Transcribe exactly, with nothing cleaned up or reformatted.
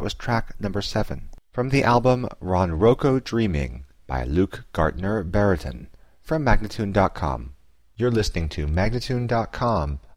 was track number seven, from the album Ronroco Dreaming by Luke Gartner Barrington, from Magnatune dot com. You're listening to Magnatune dot com